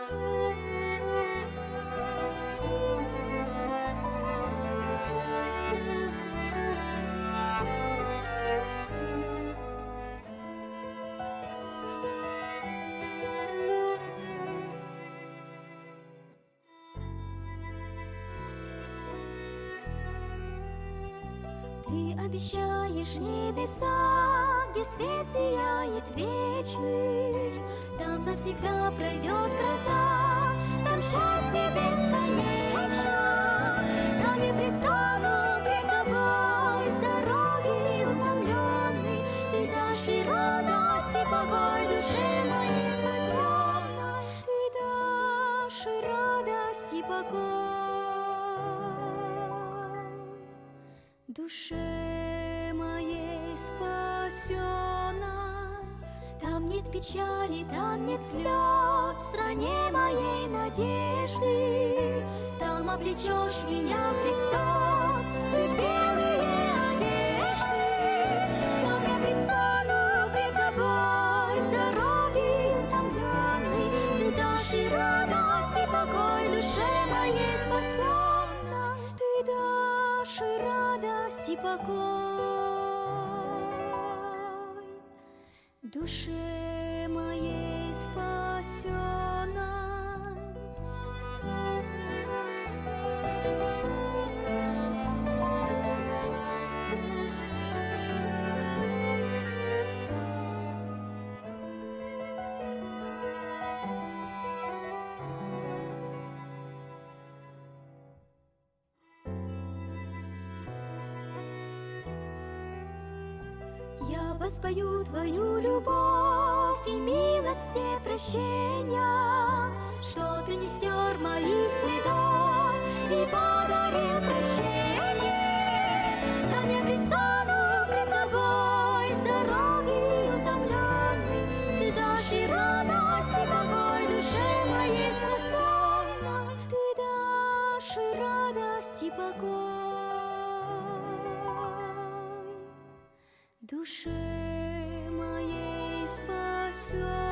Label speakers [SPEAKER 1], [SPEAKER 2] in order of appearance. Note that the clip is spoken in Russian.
[SPEAKER 1] Ты обещаешь небеса, где свет сияет вечный, там навсегда пройдет гроза, там счастье бесконечно. Там я предстану пред тобой с дороги утомленный, ты дашь и радость, и покой душе моей спасенной. Ты дашь и радость, и покой душе моей спасенной. Там нет печали, там нет слез, в стране моей надежды. Там облечешь меня, Христос, ты в белые одежды. Там я предстану пред тобой с дороги утомленный, ты дашь и радость, и покой душе моей спасенной. Ты дашь и радость, и покой душе моей спасенной. Я воспою твою любовь и милость, все прощения, что ты не стер моих следов и подарил прощение. Там я предстану пред тобой с дороги утомленный, ты дашь и радость, и покой душе моей спасенной. Ты дашь и радость, и покой душе моей спасенной.